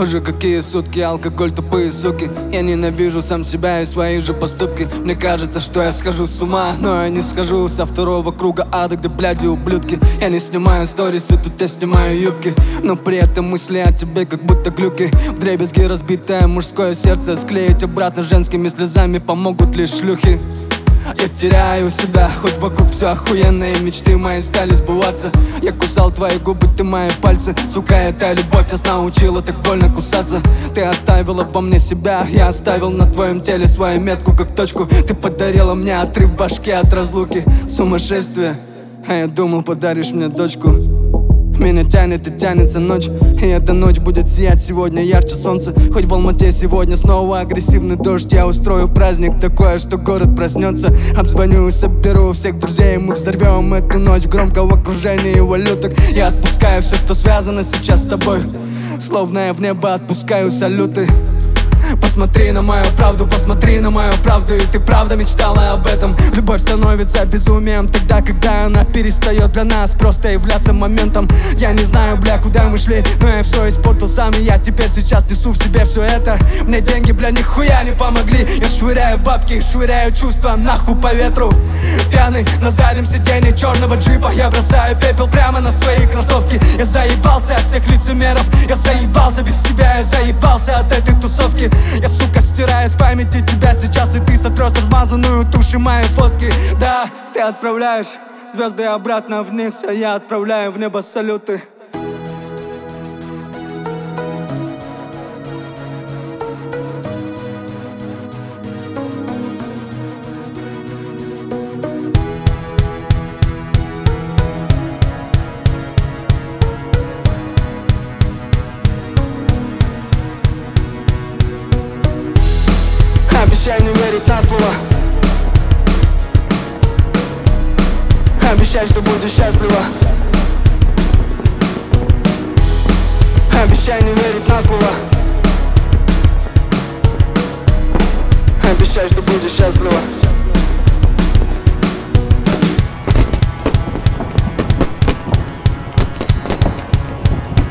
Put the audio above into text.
Уже какие сутки, алкоголь, тупые суки. Я ненавижу сам себя и свои же поступки. Мне кажется, что я схожу с ума, но я не схожу со второго круга ада, где бляди ублюдки. Я не снимаю сторисы, тут я снимаю юбки, но при этом мысли о тебе как будто глюки. Вдребезги разбитое мужское сердце склеить обратно женскими слезами помогут лишь шлюхи. Я теряю себя, хоть вокруг все охуенно, и мечты мои стали сбываться. Я кусал твои губы, ты мои пальцы. Сука, эта любовь нас научила так больно кусаться. Ты оставила во мне себя, я оставил на твоем теле свою метку как точку. Ты подарила мне отрыв башки от разлуки. Сумасшествие, а я думал, подаришь мне дочку. Меня тянет и тянется ночь, и эта ночь будет сиять сегодня ярче солнца. Хоть в Алмате сегодня снова агрессивный дождь, я устрою праздник такое, что город проснется. Обзвоню и соберу всех друзей, мы взорвем эту ночь громко в окружении валюток. Я отпускаю все, что связано сейчас с тобой, словно я в небо отпускаю салюты. Посмотри на мою правду, посмотри на мою правду, и ты правда мечтала об этом. Любовь становится безумием тогда, когда она перестает для нас просто являться моментом. Я не знаю, бля, куда мы шли, но я все испортил сам, и я теперь сейчас несу в себе все это. Мне деньги, бля, нихуя не помогли. Я швыряю бабки, швыряю чувства нахуй по ветру. Пьяный на заднем сиденье черного джипа, я бросаю пепел прямо на свои кроссовки. Я заебался от всех лицемеров, я заебался без тебя, я заебался от этой тусовки. Я, сука, стираю с памяти тебя сейчас, и ты сотрешь размазанную тушь и мои фотки. Да, ты отправляешь звезды обратно вниз, а я отправляю в небо салюты. Обещай не верить на слово. Обещай, что будешь счастлива. Обещай не верить на слово. Обещай, что будешь счастлива.